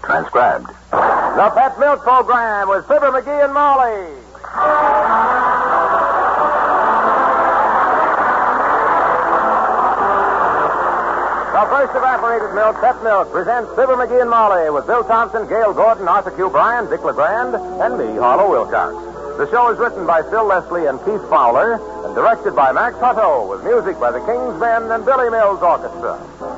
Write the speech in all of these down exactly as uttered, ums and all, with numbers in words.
Transcribed. The Pet Milk Program with Fibber McGee and Molly. The first evaporated milk, Pet Milk, presents Fibber McGee and Molly with Bill Thompson, Gail Gordon, Arthur Q. Bryan, Dick LeGrand, and me, Harlow Wilcox. The show is written by Phil Leslie and Keith Fowler and directed by Max Hutto with music by the King's Men and Billy Mills Orchestra.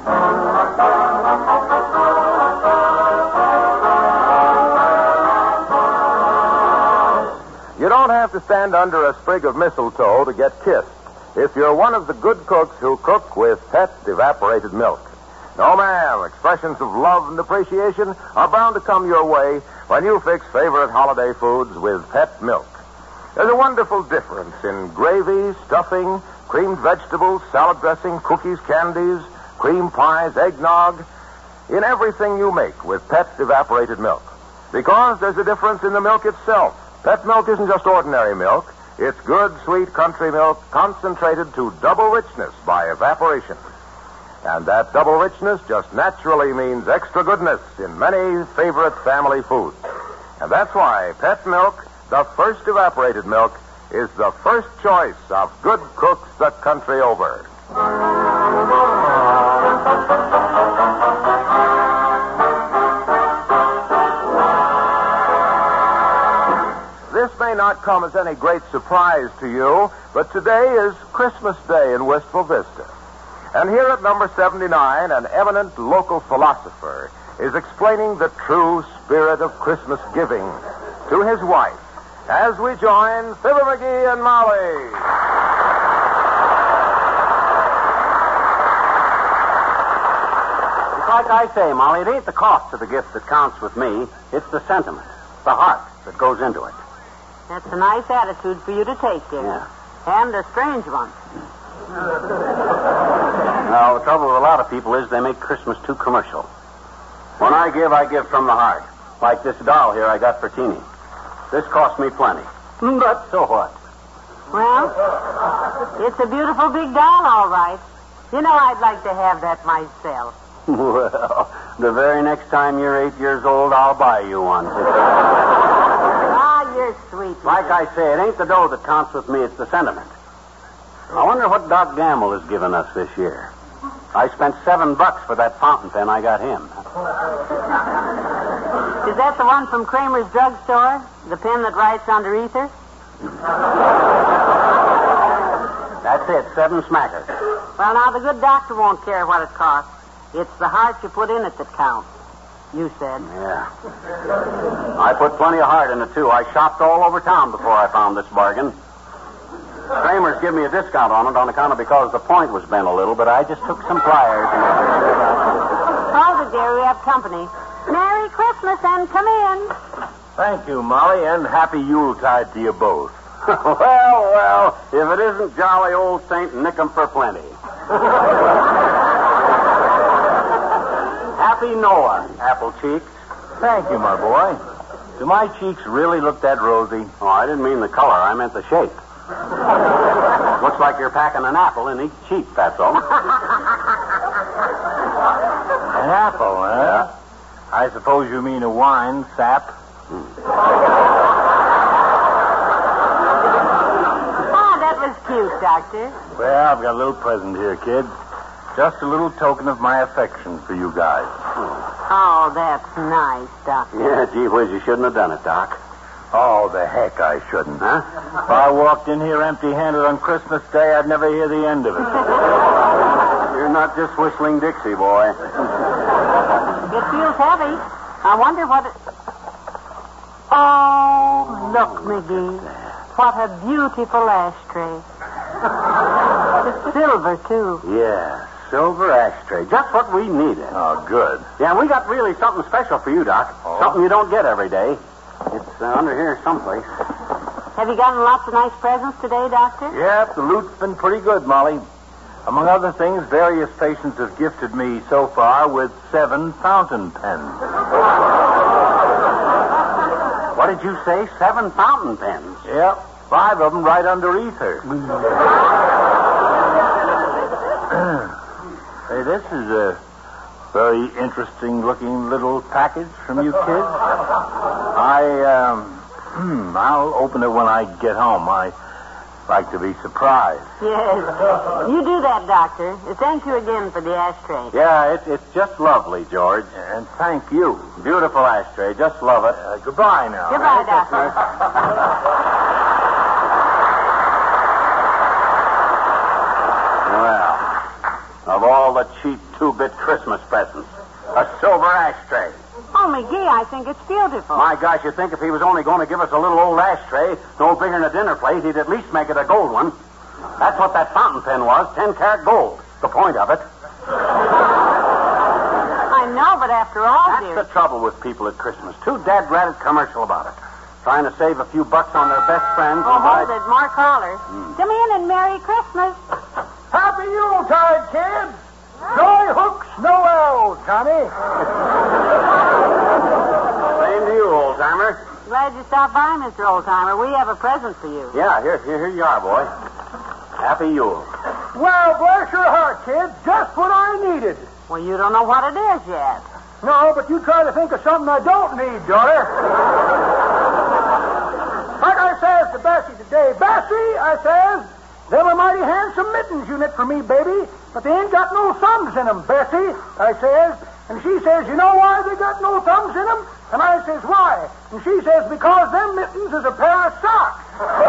You don't have to stand under a sprig of mistletoe to get kissed if you're one of the good cooks who cook with Pet evaporated milk. No, ma'am. Expressions of love and appreciation are bound to come your way when you fix favorite holiday foods with Pet milk. There's a wonderful difference in gravy, stuffing, creamed vegetables, salad dressing, cookies, candies, cream pies, eggnog, in everything you make with Pet evaporated milk. Because there's a difference in the milk itself. Pet milk isn't just ordinary milk. It's good, sweet country milk concentrated to double richness by evaporation. And that double richness just naturally means extra goodness in many favorite family foods. And that's why Pet milk, the first evaporated milk, is the first choice of good cooks the country over. This may not come as any great surprise to you, but today is Christmas Day in Wistful Vista. And here at number seventy-nine, an eminent local philosopher is explaining the true spirit of Christmas giving to his wife as we join Fibber McGee and Molly. It's like I say, Molly, it ain't the cost of the gift that counts with me. It's the sentiment, the heart that goes into it. That's a nice attitude for you to take, dear. Yeah. And a strange one. Now, the trouble with a lot of people is they make Christmas too commercial. When I give, I give from the heart. Like this doll here I got for Teeny. This cost me plenty. But so what? Well, it's a beautiful big doll, all right. You know, I'd like to have that myself. Well, the very next time you're eight years old, I'll buy you one. Ah, you're sweet. Like I say, it ain't the dough that counts with me, it's the sentiment. I wonder what Doc Gamble has given us this year. I spent seven bucks for that fountain pen I got him. Is that the one from Kramer's drugstore? The pen that writes under ether? That's it, seven smackers. Well, now, the good doctor won't care what it costs. It's the heart you put in it that counts. You said. Yeah. I put plenty of heart in it, too. I shopped all over town before I found this bargain. Kramer's give me a discount on it on account of because the point was bent a little, but I just took some pliers. And... Hold it, dear. We have company. Merry Christmas and come in. Thank you, Molly, and happy Yuletide to you both. well, well, if it isn't jolly old Saint Nick'em for plenty. Happy Noah, Apple Cheeks. Thank you, my boy. Do my cheeks really look that rosy? Oh, I didn't mean the color. I meant the shape. Looks like you're packing an apple in each cheek, that's all. An apple, huh? Yeah. I suppose you mean a wine sap. Hmm. Oh, that was cute, Doctor. Well, I've got a little present here, kid. Just a little token of my affection for you guys. Oh, that's nice, Doctor. Yeah, gee whiz, you shouldn't have done it, Doc. Oh, the heck I shouldn't. Huh? If I walked in here empty-handed on Christmas Day, I'd never hear the end of it. You're not just whistling Dixie, boy. It feels heavy. I wonder what it... Oh, look, McGee. What a beautiful ashtray. Silver, too. Yeah, silver ashtray. Just what we needed. Oh, good. Yeah, we got really something special for you, Doc. Oh? Something you don't get every day. It's uh, under here someplace. Have you gotten lots of nice presents today, Doctor? Yep, the loot's been pretty good, Molly. Among other things, various patients have gifted me so far with seven fountain pens. What did you say? Seven fountain pens? Yep, five of them right under ether. Hey, this is a Very interesting-looking little package from you kids. I, um, I'll open it when I get home. I like to be surprised. Yes. You do that, Doctor. Thank you again for the ashtray. Yeah, it, it's just lovely, George. And thank you. Beautiful ashtray. Just love it. Uh, goodbye now. Goodbye, Doctor. Well, of all the cheap two-bit Christmas presents, a silver ashtray. Oh, McGee, I think it's beautiful. My gosh, you'd think if he was only going to give us a little old ashtray, no bigger than a dinner plate, he'd at least make it a gold one. That's what that fountain pen was, ten karat gold. The point of it. I know, but after all, That's dear... the trouble with people at Christmas. Too dad-ratted commercial about it. Trying to save a few bucks on their best friends. Oh, and buy- hold it. More callers. Come in and Merry Christmas. Happy Yuletide, kids! Joy hooks Noel, Johnny. Same to you, old-timer. Glad you stopped by, Mister Oldtimer. We have a present for you. Yeah, here, here, here you are, boy. Happy Yule. Well, bless your heart, kids. Just what I needed. Well, you don't know what it is yet. No, but you try to think of something I don't need, daughter. Like I says to Bessie today, Bessie, I says, them are mighty handsome mittens you knit for me, baby, but they ain't got no thumbs in 'em, Bessie, I says. And she says, you know why they got no thumbs in 'em? And I says, why? And she says, because them mittens is a pair of socks.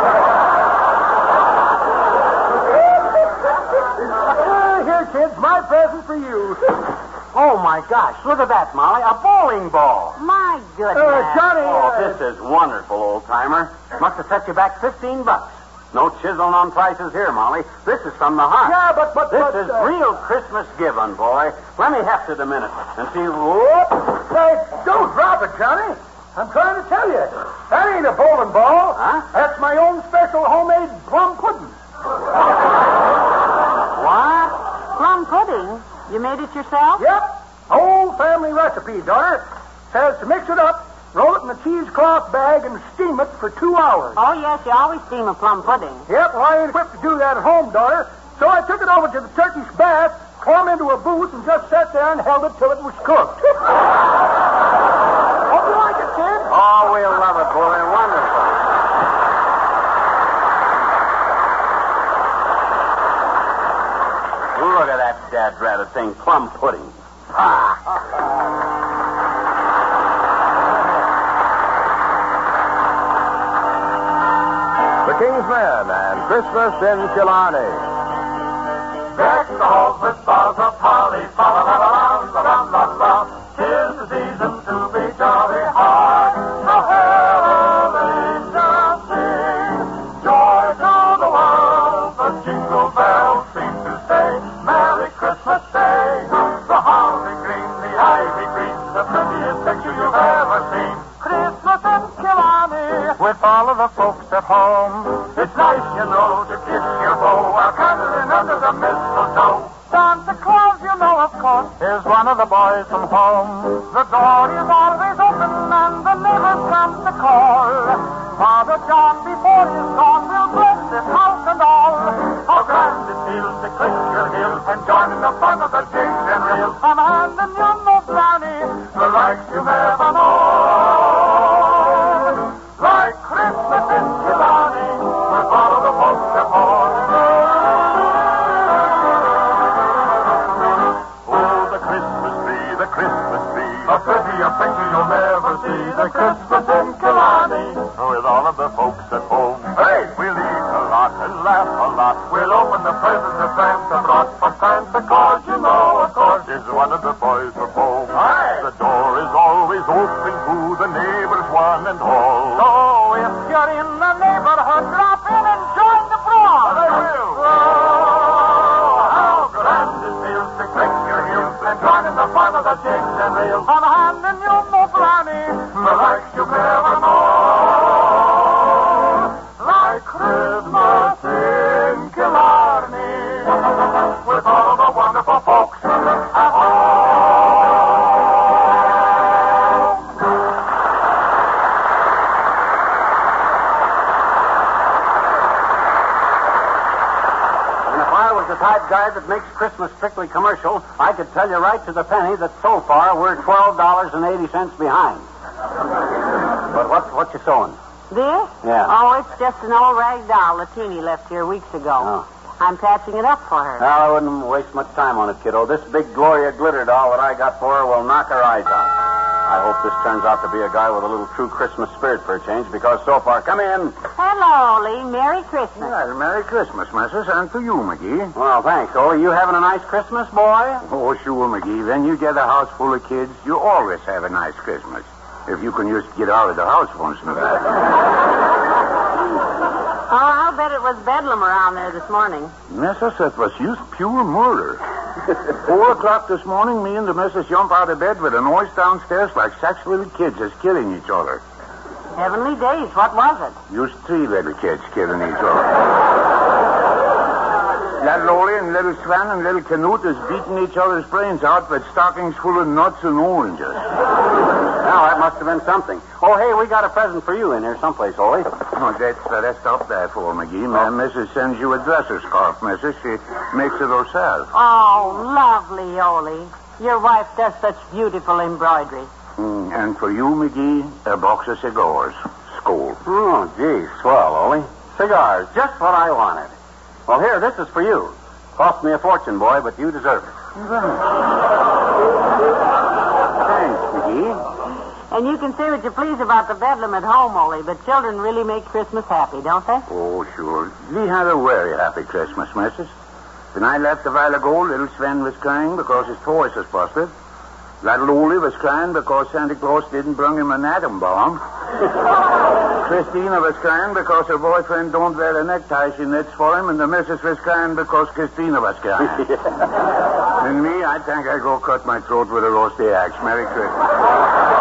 uh, here, kids, my present for you. Oh, my gosh. Look at that, Molly. A bowling ball. My goodness. Uh, Johnny, Oh, uh, this is wonderful, old-timer. Must have set you back fifteen bucks. No chiseling on prices here, Molly. This is from the heart. yeah, but, but, This but... is uh, real Christmas giving, boy. Let me heft it a minute and see. Whoop. Say, don't drop it, Johnny. I'm trying to tell you. That ain't a bowling ball. Huh? That's my own special homemade plum pudding. What? Plum pudding? You made it yourself? Yep. Old family recipe, daughter. Says to mix it up, roll it in a cheesecloth bag, and steam it for two hours. Oh, yes, you always steam a plum pudding. Yep, well, I ain't equipped to do that at home, daughter. So I took it over to the Turkish bath, climb into a booth, and just sat there and held it till it was cooked. Hope you like it, kid. Oh, we'll love it, boy. Wonderful. Look at that dad-ratted thing. Plum pudding. Ah. The King's Men and Christmas in Killarney. Deck the halls with boughs of holly, fa la la la la la la la. 'Tis the season to be jolly hard. How herald angels sing, joy to the world. The jingle bells seem to say, Merry Christmas Day. The holly green, the ivy green, the prettiest picture you've ever seen. Christmas in Killarney, with all of the folks at home. It's nice, you know, to kiss your beau while cuddling under the mistletoe. Santa Claus, you know, of course, is one of the boys from home. The door is always open and the neighbors come to call. Father John, before he's gone, will bless this house and all. How grand it feels to click your heels and join in the fun of the jigs and reels. I'm handing you no brownie, the likes you never know. Like Christmas in Killarney, with all of the folks at home. Oh, the Christmas tree, the Christmas tree, a prettier picture you'll never see. The Christmas in Killarney, with all of the folks at home. Hey, we'll eat a lot and laugh a lot. We'll open the presents that Santa brought. For Santa Claus, you know, of course, is one of the boys from home. Aye. The door is always open to the neighbors, one and all. So if you're in the neighborhood, drop in and join the brawl. They will. Oh, how grand it feels to click your heels and join in the fun of the jigs and reels. I'm handing you no brownie, the likes you never know. Like Christmas in Killarney, with all the wonderful folks at home. And if I was the type guy that makes Christmas strictly commercial, I could tell you right to the penny that so far we're twelve dollars and eighty cents behind. But what, what you sewing? This? Yeah. Oh, it's just an old rag doll that Teeny left here weeks ago. Oh. I'm patching it up for her. Well, I wouldn't waste much time on it, kiddo. This big Gloria glitter doll that I got for her will knock her eyes out. I hope this turns out to be a guy with a little true Christmas spirit for a change, because so far... Come in. Hello, Ole. Merry Christmas. Well, Merry Christmas, Missus, and to you, McGee. Well, thanks, Ole. You having a nice Christmas, boy? Oh, sure, McGee. When you get a house full of kids, you always have a nice Christmas. If you can just get out of the house once in a while. Oh, I'll bet it was bedlam around there this morning. Missus, it was just pure murder. Four o'clock this morning, me and the missus jump out of bed with a noise downstairs like six little kids is killing each other. Heavenly days. What was it? Just three little kids killing each other. Little Ole and little Swan and little Canute is beating each other's brains out with stockings full of nuts and oranges. Well, that must have been something. Oh, hey, we got a present for you in here someplace, Ole. Oh, that's what I stopped there for, McGee. My missus sends you a dresser scarf, Missus. She makes it herself. Oh, lovely, Ole. Your wife does such beautiful embroidery. Mm, and for you, McGee, a box of cigars. Skull. Oh, gee, swell, Ole. Cigars, just what I wanted. Well, here, this is for you. Cost me a fortune, boy, but you deserve it. Thanks, McGee. And you can say what you please about the bedlam at home, Ole, but children really make Christmas happy, don't they? Oh, sure. We had a very happy Christmas, Missus. When I left a while ago, little Sven was crying because his toys was busted. Little Ole was crying because Santa Claus didn't bring him an atom bomb. Christina was crying because her boyfriend don't wear a necktie she knits for him, and the missus was crying because Christina was crying. And me, I think I go cut my throat with a roasty axe. Merry Christmas.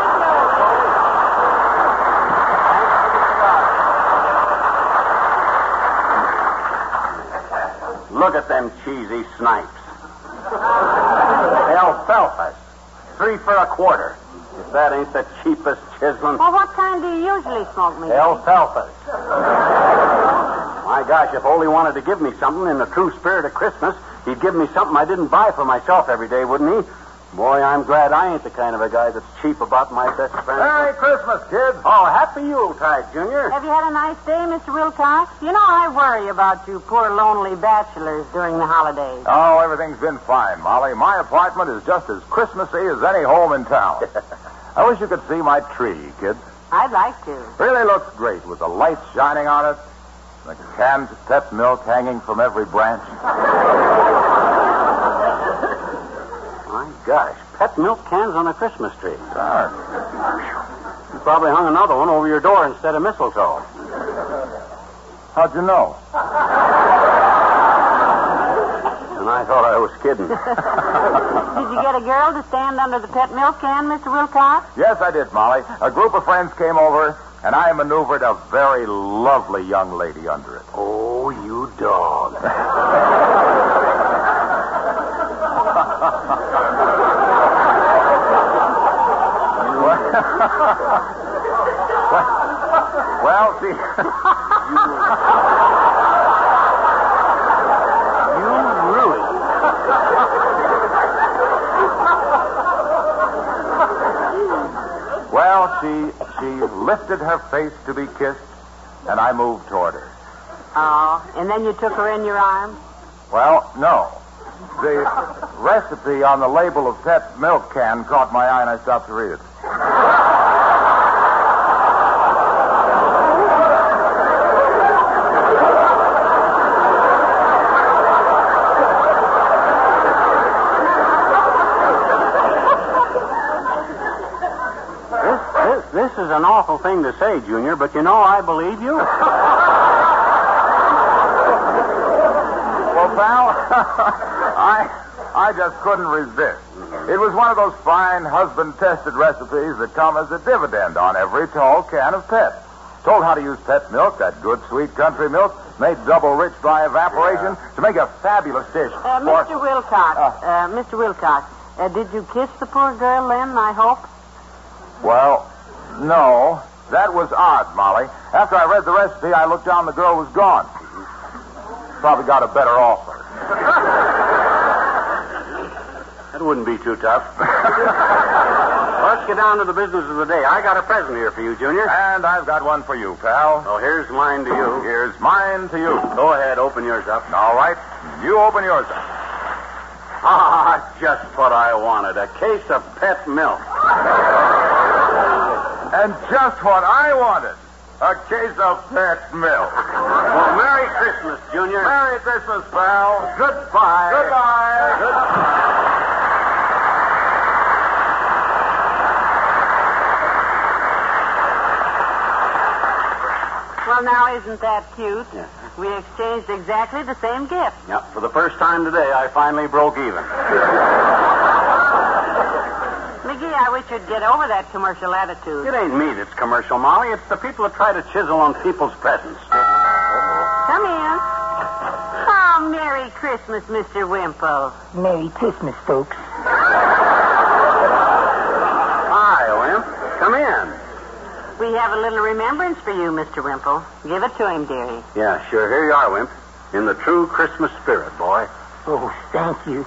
Look at them cheesy snipes. Alfalfa. Three for a quarter. If that ain't the cheapest chiseling. Well, what kind do you usually smoke, McGee? Alfalfa. My gosh, if Ole wanted to give me something in the true spirit of Christmas, he'd give me something I didn't buy for myself every day, wouldn't he? Boy, I'm glad I ain't the kind of a guy that's cheap about my best friend. Merry Christmas, kids. Oh, happy Yuletide, Junior. Have you had a nice day, Mister Wilcox? You know, I worry about you poor lonely bachelors during the holidays. Oh, everything's been fine, Molly. My apartment is just as Christmassy as any home in town. I wish you could see my tree, kids. I'd like to. Really looks great with the lights shining on it, the cans of Pep milk hanging from every branch. My gosh, Pet milk cans on a Christmas tree. Darn. You probably hung another one over your door instead of mistletoe. How'd you know? And I thought I was kidding. Did you get a girl to stand under the pet milk can, Mister Wilcox? Yes, I did, Molly. A group of friends came over, and I maneuvered a very lovely young lady under it. Oh, you dog. Well, see... You really... Well, she she lifted her face to be kissed, and I moved toward her. Oh, and then you took her in your arms? Well, no. The recipe on the label of Pet milk can caught my eye, and I stopped to read it. This, this, this is an awful thing to say, Junior, but you know I believe you. Well, pal, I I just couldn't resist. It was one of those fine husband-tested recipes that come as a dividend on every tall can of Pet. Told how to use Pet milk, that good, sweet country milk, made double rich by evaporation yeah. to make a fabulous dish. Uh, Mister Wilcox, uh, uh, Mister Wilcox, uh, did you kiss the poor girl then, I hope? Well, no. That was odd, Molly. After I read the recipe, I looked down, the girl was gone. Probably got a better offer. That wouldn't be too tough. Let's get down to the business of the day. I got a present here for you, Junior. And I've got one for you, pal. Oh, here's mine to you. Here's mine to you. Go ahead, open yours up. All right. You open yours up. Ah, just what I wanted. A case of pet milk. And just what I wanted. A case of pet milk. Well, Merry Christmas, Junior. Merry Christmas, pal. Goodbye. Goodbye. Goodbye. Well, now, isn't that cute? Yeah. We exchanged exactly the same gift. Yep, for the first time today, I finally broke even. McGee, I wish you'd get over that commercial attitude. It ain't me that's commercial, Molly. It's the people that try to chisel on people's presents. Come in. Oh, Merry Christmas, Mister Wimple. Merry Christmas, folks. Hi, Wimp. Come in. We have a little remembrance for you, Mister Wimple. Give it to him, dearie. Yeah, sure. Here you are, Wimp. In the true Christmas spirit, boy. Oh, thank you.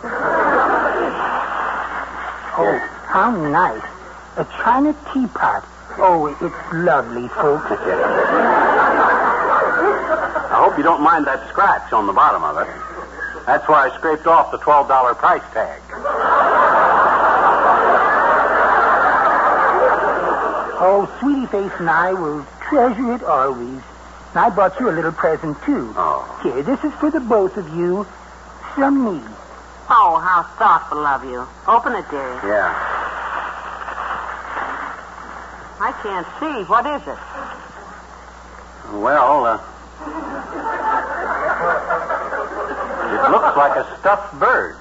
Oh, how nice. A china teapot. Oh, it's lovely, folks. I hope you don't mind that scratch on the bottom of it. That's where I scraped off the twelve dollars price tag. Oh, Sweetie Face and I will treasure it always. And I bought you a little present, too. Oh. Here, this is for the both of you. From me. Oh, how thoughtful of you. Open it, dearie. Yeah. I can't see. What is it? Well, uh... it looks like a stuffed bird.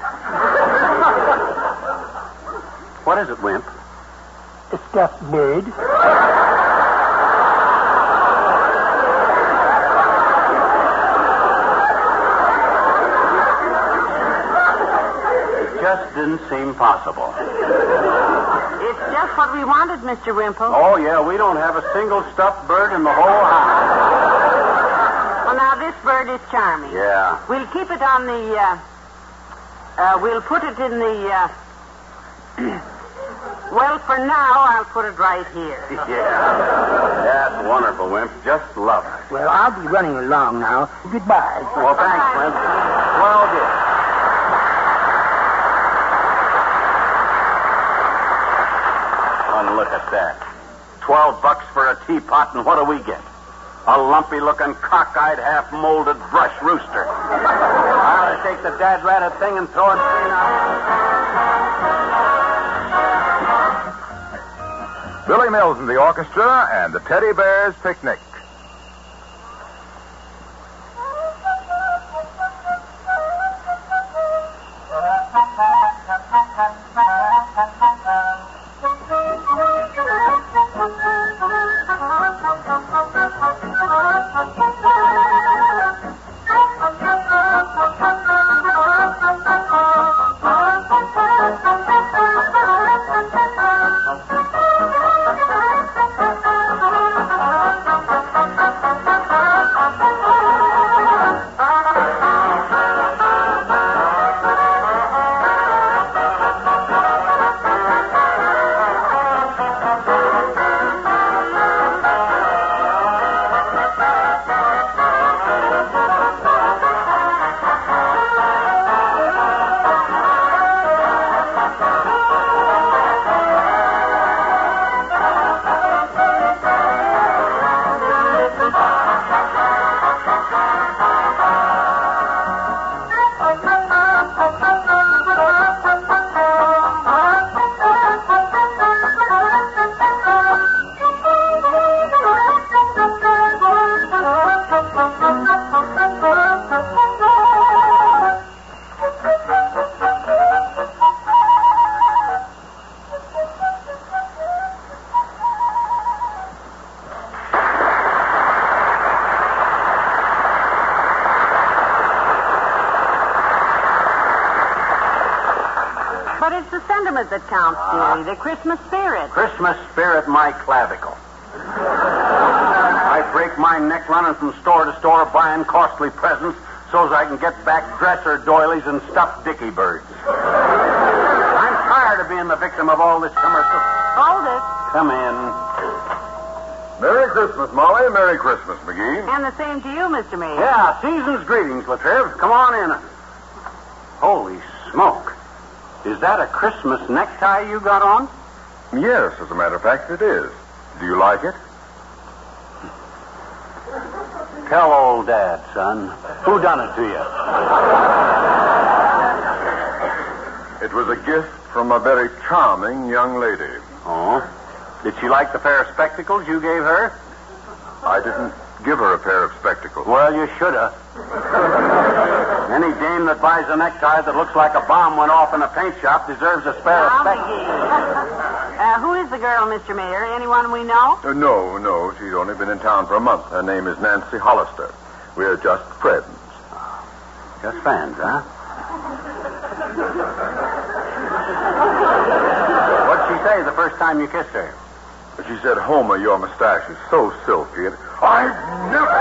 What is it, Wimp? A stuffed bird. It just didn't seem possible. It's just what we wanted, Mister Wimple. Oh, yeah, we don't have a single stuffed bird in the whole house. Well, now, this bird is charming. Yeah. We'll keep it on the, uh... Uh, we'll put it in the, uh... Well, for now, I'll put it right here. Yeah. That's wonderful, Wimp. Just love it. Well, I'll be running along now. Goodbye. Well, thanks, Wimp. Well, dear. One look at that. Twelve bucks for a teapot, and what do we get? A lumpy-looking, cockeyed, half-molded brush rooster. I'll take the dad-ratted thing and throw it clean out. Billy Mills and the orchestra and the Teddy Bears Picnic. But it's the sentiment that counts, dearie. The Christmas spirit. Christmas spirit, my clavicle. I break my neck running from store to store buying costly presents so as I can get back dresser doilies and stuffed dicky birds. I tired of being the victim of all this commercial. Hold it. Come in. Merry Christmas, Molly. Merry Christmas, McGee. And the same to you, Mister Mayor. Yeah, season's greetings, Latriv. Come on in. Holy smoke. Is that a Christmas necktie you got on? Yes, as a matter of fact, it is. Do you like it? Tell old Dad, son. Who done it to you? It was a gift from a very charming young lady. Oh? Did she like the pair of spectacles you gave her? I didn't give her a pair of spectacles. Well, you should have. Any dame that buys a necktie that looks like a bomb went off in a paint shop deserves a pair of Now, spectacles. McGee. Uh, who is the girl, Mister Mayor? Anyone we know? Uh, no, no, she's only been in town for a month. Her name is Nancy Hollister. We're just friends. Just fans, huh? What'd she say the first time you kissed her? She said, Homer, your mustache is so silky. And I've never...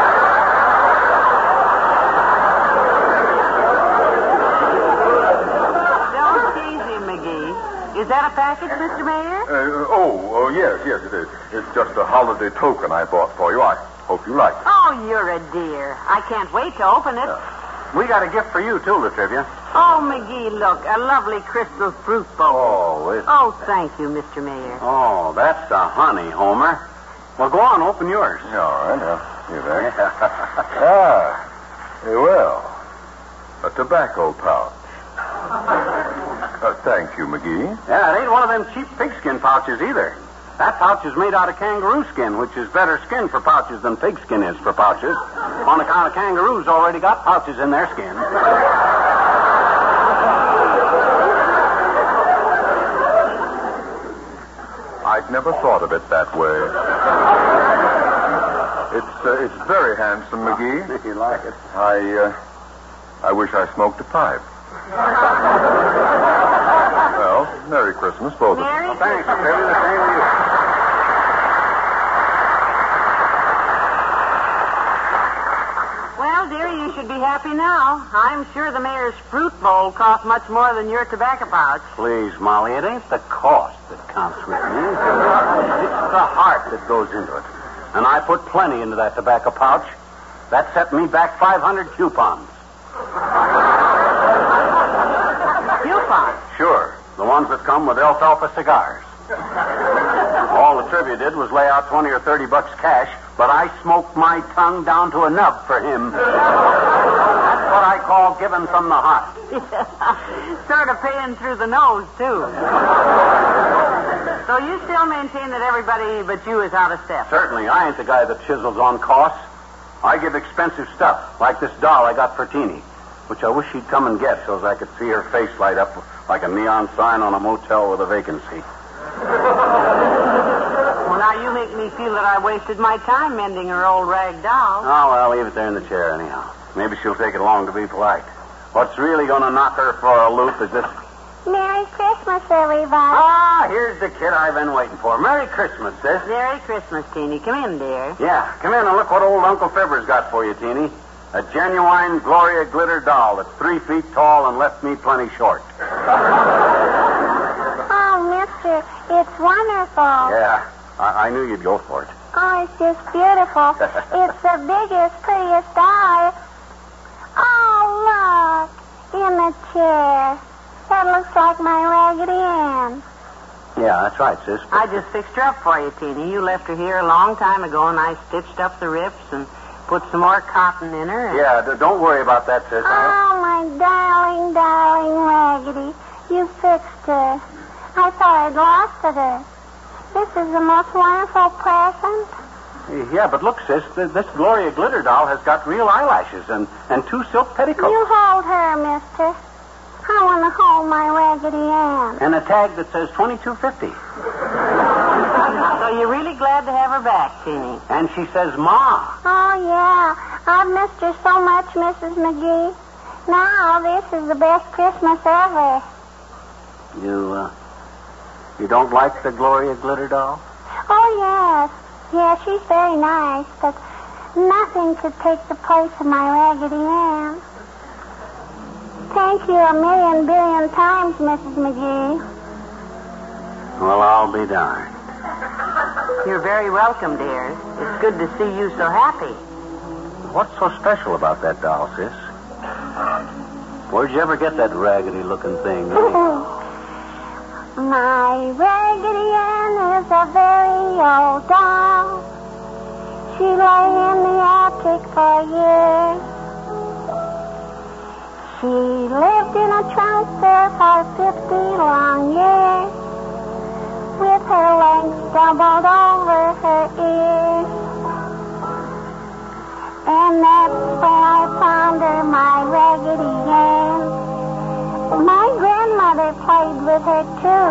Don't tease him, McGee. Is that a package, Mister Mayor? Uh, oh, oh, yes, yes, it is. It's just a holiday token I bought for you. I hope you like it. Oh, you're a dear. I can't wait to open it. We got a gift for you, too, Latrivia. Oh, McGee, look. A lovely crystal fruit bowl. Oh, it's... Oh, thank you, Mister Mayor. Oh, that's the honey, Homer. Well, go on, open yours. All right, I'll see that. ah, well, a tobacco pouch. Uh, thank you, McGee. Yeah, it ain't one of them cheap pigskin pouches either. That pouch is made out of kangaroo skin, which is better skin for pouches than pigskin is for pouches. On account of kangaroos already got pouches in their skin. I'd never thought of it that way. It's uh, it's very handsome, McGee. You like it? I uh, I wish I smoked a pipe. Well, Merry Christmas, both of you. Merry Well, thanks, Latrivia. The same to you. Well, dear, you should be happy now. I'm sure the mayor's fruit bowl cost much more than your tobacco pouch. Please, Molly, it ain't the cost that counts with me. It's the heart that goes into it. And I put plenty into that tobacco pouch. That set me back five hundred coupons. Coupons? Sure. The ones that come with alfalfa cigars. All the trivia did was lay out twenty or thirty bucks cash, but I smoked my tongue down to a nub for him. That's what I call giving from the heart. Sort of paying through the nose, too. So you still maintain that everybody but you is out of step? Certainly, I ain't the guy that chisels on costs. I give expensive stuff, like this doll I got for Teeny, which I wish she'd come and get so as I could see her face light up like a neon sign on a motel with a vacancy. Well, now you make me feel that I wasted my time mending her old rag doll. Oh, well, leave it there in the chair anyhow. Maybe she'll take it along to be polite. What's really going to knock her for a loop is this... Merry Christmas, everybody. Ah, here's the kid I've been waiting for. Merry Christmas, sis. Merry Christmas, Teeny. Come in, dear. Yeah, come in and look what old Uncle Fibber's got for you, Teeny. A genuine Gloria Glitter doll that's three feet tall and left me plenty short. Oh, mister, it's wonderful. Yeah, I, I knew you'd go for it. Oh, it's just beautiful. It's the biggest, prettiest doll. Oh, look. In the chair. That looks like my Raggedy Ann. Yeah, that's right, sis. I just fixed her up for you, Teeny. You left her here a long time ago, and I stitched up the rips and put some more cotton in her. And... Yeah, d- don't worry about that, sis. Oh, my darling, darling Raggedy. You fixed her. I thought I'd lost her. This is the most wonderful present. Yeah, but look, sis, th- this Gloria Glitter doll has got real eyelashes and, and two silk petticoats. You hold her, mister. I want to hold my Raggedy Ann. And a tag that says twenty-two fifty. So you're really glad to have her back, Teeny. And she says, Ma. Oh, yeah. I've missed her so much, Missus McGee. Now, this is the best Christmas ever. You, uh, you don't like the Gloria Glitter doll? Oh, yes. Yeah, she's very nice, but nothing could take the place of my Raggedy Ann. Thank you a million billion times, Missus McGee. Well, I'll be darned. You're very welcome, dear. It's good to see you so happy. What's so special about that doll, sis? Where'd you ever get that raggedy-looking thing? My Raggedy Ann is a very old doll. She lay in the attic for years. She lived in a trunk there for fifty long years, with her legs doubled over her ears. And that's where I found her, my Raggedy Ann. My grandmother played with her, too.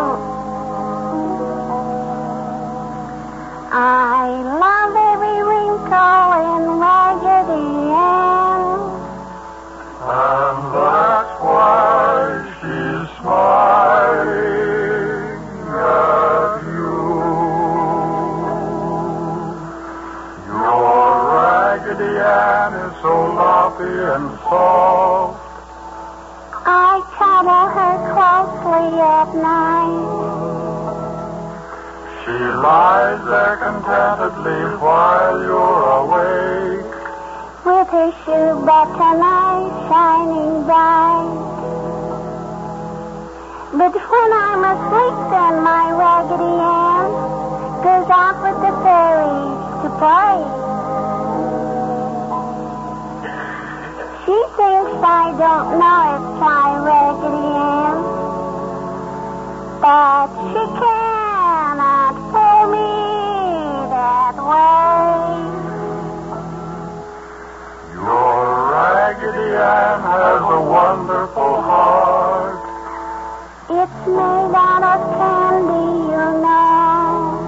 I love every wrinkle in Raggedy Ann. And that's why she's smiling at you. Your Raggedy Ann is so loppy and soft. I cuddle her closely at night. She lies there contentedly while you're awake, with her shoe button eyes shining bright. But when I'm asleep, then my Raggedy Ann goes off with the fairies to play. She thinks I don't know it's my Raggedy Ann, but she cannot fool me that way. Your Raggedy Ann has a wonderful heart. It's made out of candy, you know.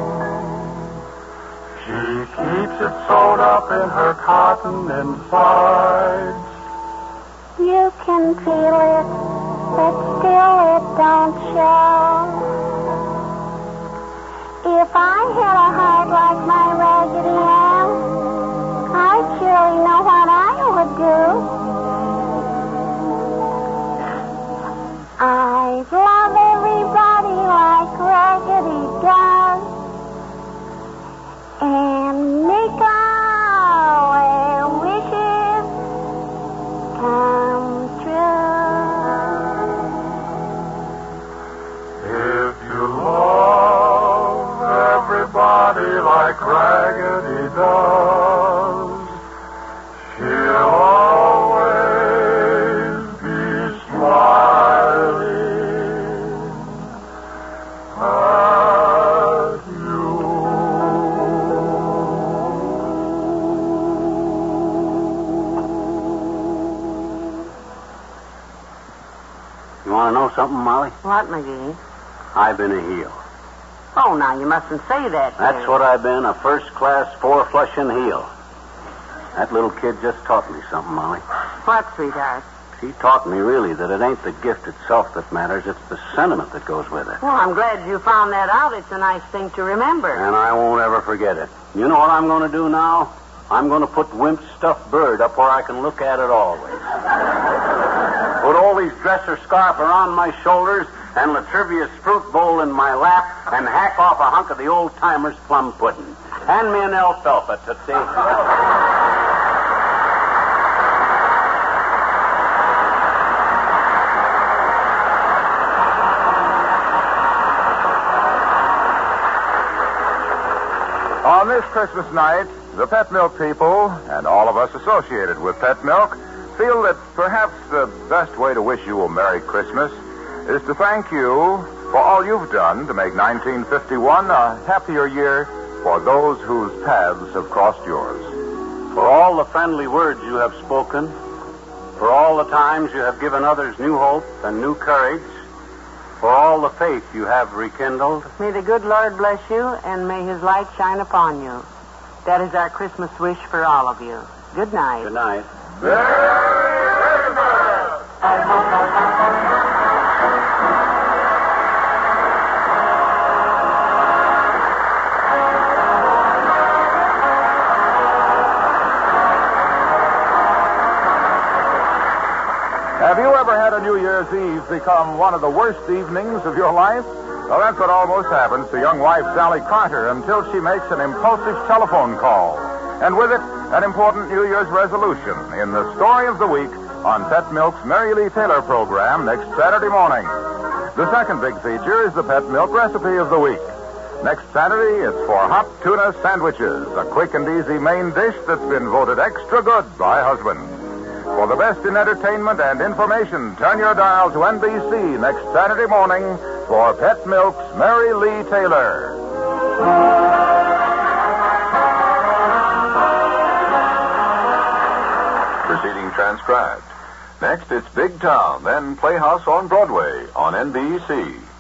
She keeps it sewed up in her cotton insides. You can feel it, but still it don't show. If I had a heart like my Raggedy Ann, I surely know what I would do. I love everybody like Raggedy does, and make all their wishes come true. If you love everybody like Raggedy does, she'll always be smiling at you. You want to know something, Molly? What, McGee? I've been a heel. Oh, now, you mustn't say that, dear. That's what I've been, a first-class, four-flushing heel. That little kid just taught me something, Molly. What, sweetheart? She taught me, really, that it ain't the gift itself that matters. It's the sentiment that goes with it. Well, I'm glad you found that out. It's a nice thing to remember. And I won't ever forget it. You know what I'm going to do now? I'm going to put Wimp's stuffed bird up where I can look at it always. Put Ollie's dresser scarf around my shoulders and Latrevia's fruit bowl in my lap and hack off a hunk of the old-timer's plum pudding. Hand me an alfalfa, Tootsie. On this Christmas night, the Pet Milk people, and all of us associated with Pet Milk, feel that perhaps the best way to wish you a Merry Christmas is to thank you for all you've done to make nineteen fifty-one a happier year for those whose paths have crossed yours. For all the friendly words you have spoken, for all the times you have given others new hope and new courage, for all the faith you have rekindled. May the good Lord bless you, and may his light shine upon you. That is our Christmas wish for all of you. Good night. Good night. Merry Christmas! Have you ever had a New Year's Eve become one of the worst evenings of your life? Well, that's what almost happens to young wife Sally Carter until she makes an impulsive telephone call. And with it, an important New Year's resolution in the story of the week on Pet Milk's Mary Lee Taylor program next Saturday morning. The second big feature is the Pet Milk recipe of the week. Next Saturday, it's for hot tuna sandwiches, a quick and easy main dish that's been voted extra good by husbands. For the best in entertainment and information, turn your dial to N B C next Saturday morning for Pet Milk's Mary Lee Taylor. Proceeding transcribed. Next, it's Big Town, then Playhouse on Broadway on N B C.